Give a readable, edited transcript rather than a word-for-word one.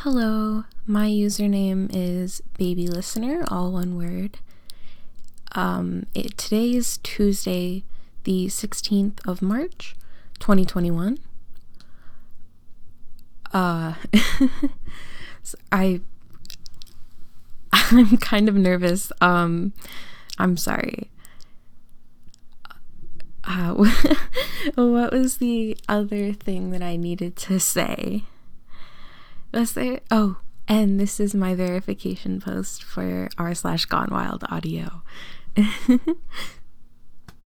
Hello, my username is baby listener, all one word. Today is Tuesday, the 16th of March, 2021. I'm kind of nervous. I'm sorry. What was the other thing that I needed to say? Was there? Oh, and this is my verification post for r/Gone Wild audio.